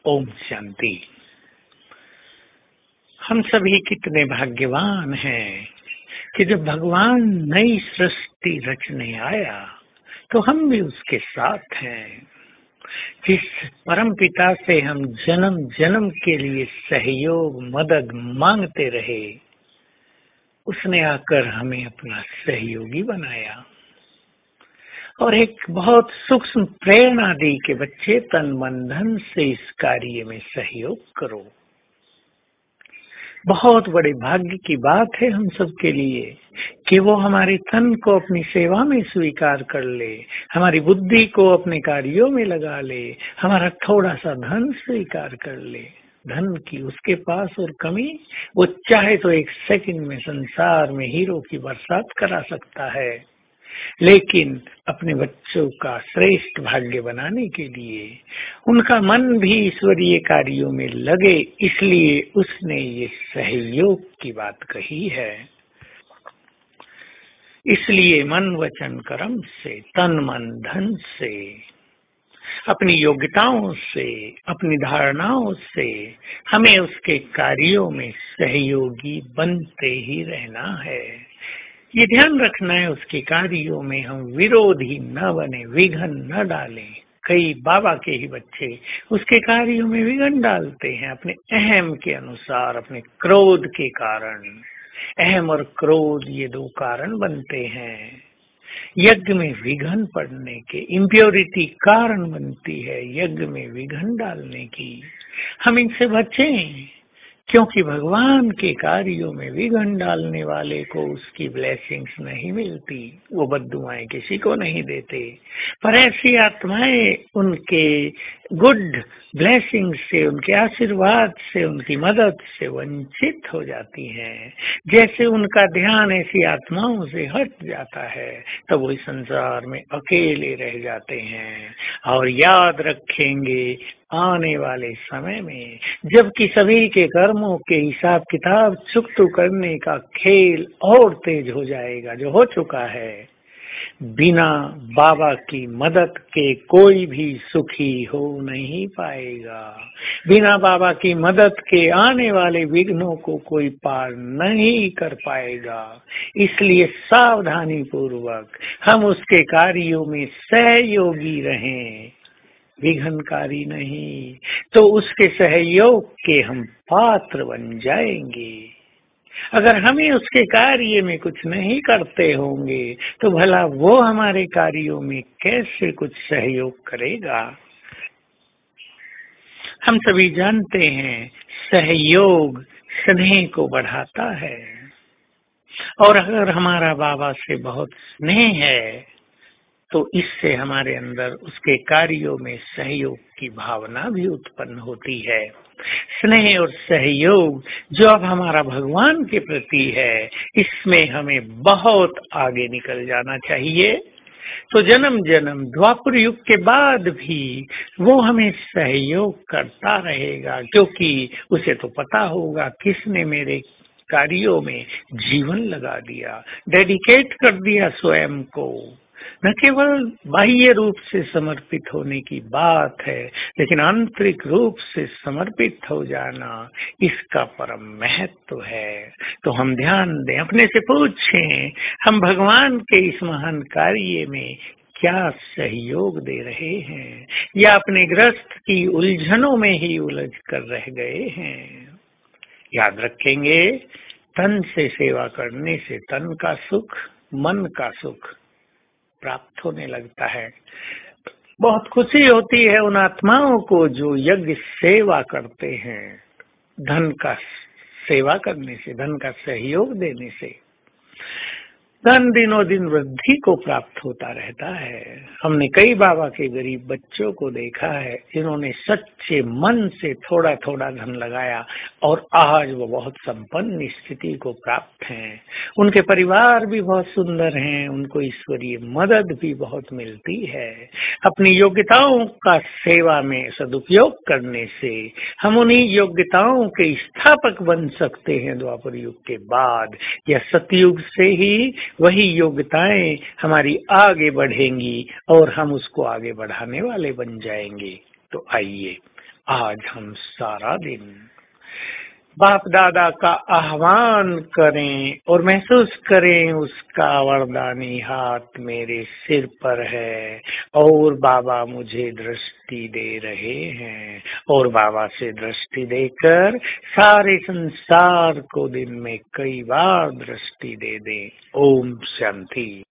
ओम शांति। हम सभी कितने भाग्यवान हैं कि जब भगवान नई सृष्टि रचने आया तो हम भी उसके साथ हैं। जिस परम पिता से हम जन्म जन्म के लिए सहयोग मदद मांगते रहे, उसने आकर हमें अपना सहयोगी बनाया और एक बहुत सूक्ष्म प्रेरणा दी कि बच्चे तन मन धन से इस कार्य में सहयोग करो। बहुत बड़े भाग्य की बात है हम सब के लिए कि वो हमारे तन को अपनी सेवा में स्वीकार कर ले, हमारी बुद्धि को अपने कार्यों में लगा ले, हमारा थोड़ा सा धन स्वीकार कर ले। धन की उसके पास और कमी, वो चाहे तो एक सेकंड में संसार में हीरो की बरसात करा सकता है, लेकिन अपने बच्चों का श्रेष्ठ भाग्य बनाने के लिए उनका मन भी ईश्वरीय कार्यों में लगे, इसलिए उसने ये सहयोग की बात कही है। इसलिए मन वचन कर्म से, तन मन धन से, अपनी योग्यताओं से, अपनी धारणाओं से हमें उसके कार्यों में सहयोगी बनते ही रहना है। ये ध्यान रखना है उसके कार्यों में हम विरोधी न बने, विघ्न न डालें। कई बाबा के ही बच्चे उसके कार्यों में विघ्न डालते हैं अपने अहम के अनुसार, अपने क्रोध के कारण। अहम और क्रोध ये दो कारण बनते हैं यज्ञ में विघ्न पड़ने के। इम्प्योरिटी कारण बनती है यज्ञ में विघ्न डालने की। हम इनसे बचें, क्योंकि भगवान के कार्यों में विघ्न डालने वाले को उसकी ब्लेसिंग्स नहीं मिलती, वो बद्दुआएं किसी को नहीं देते। पर ऐसी आत्माएं उनके गुड ब्लेसिंग से, उनके आशीर्वाद से, उनकी मदद से वंचित हो जाती हैं। जैसे उनका ध्यान ऐसी आत्माओं से हट जाता है तब वो इस संसार में अकेले रह जाते हैं। और याद रखेंगे आने वाले समय में जबकि सभी के कर्मों के हिसाब किताब चुकता करने का खेल और तेज हो जाएगा, जो हो चुका है। बिना बाबा की मदद के कोई भी सुखी हो नहीं पाएगा। बिना बाबा की मदद के आने वाले विघ्नों को कोई पार नहीं कर पाएगा। इसलिए सावधानी पूर्वक हम उसके कार्यों में सहयोगी रहें, विघ्नकारी नहीं, तो उसके सहयोग के हम पात्र बन जाएंगे। अगर हमें उसके कार्य में कुछ नहीं करते होंगे तो भला वो हमारे कार्यों में कैसे कुछ सहयोग करेगा। हम सभी जानते हैं सहयोग स्नेह को बढ़ाता है, और अगर हमारा बाबा से बहुत स्नेह है तो इससे हमारे अंदर उसके कार्यों में सहयोग की भावना भी उत्पन्न होती है। स्नेह और सहयोग जो अब हमारा भगवान के प्रति है, इसमें हमें बहुत आगे निकल जाना चाहिए। तो जन्म जन्म द्वापर युग के बाद भी वो हमें सहयोग करता रहेगा, क्योंकि उसे तो पता होगा किसने मेरे कार्यों में जीवन लगा दिया, डेडिकेट कर दिया स्वयं को। न केवल बाह्य रूप से समर्पित होने की बात है, लेकिन आंतरिक रूप से समर्पित हो जाना, इसका परम महत्व है। तो हम ध्यान दें, अपने से पूछें, हम भगवान के इस महान कार्य में क्या सहयोग दे रहे हैं, या अपने ग्रस्त की उलझनों में ही उलझ कर रह गए हैं। याद रखेंगे, तन से सेवा करने से तन का सुख, मन का सुख प्राप्त होने लगता है। बहुत खुशी होती है उन आत्माओं को जो यज्ञ सेवा करते हैं, धन का सेवा करने से, धन का सहयोग देने से धन दिनों दिन वृद्धि को प्राप्त होता रहता है। हमने कई बाबा के गरीब बच्चों को देखा है जिन्होंने सच्चे मन से थोड़ा थोड़ा धन लगाया और आज वो बहुत संपन्न स्थिति को प्राप्त हैं। उनके परिवार भी बहुत सुंदर हैं, उनको ईश्वरीय मदद भी बहुत मिलती है। अपनी योग्यताओं का सेवा में सदुपयोग करने से हम उन्हीं योग्यताओं के स्थापक बन सकते हैं द्वापर युग के बाद, या सतयुग से ही वही योग्यताएं हमारी आगे बढ़ेंगी और हम उसको आगे बढ़ाने वाले बन जाएंगे। तो आइए आज हम सारा दिन बाप दादा का आह्वान करें और महसूस करें उसका वरदानी हाथ मेरे सिर पर है और बाबा मुझे दृष्टि दे रहे हैं और बाबा से दृष्टि देकर सारे संसार को दिन में कई बार दृष्टि दे दें। ओम शांति।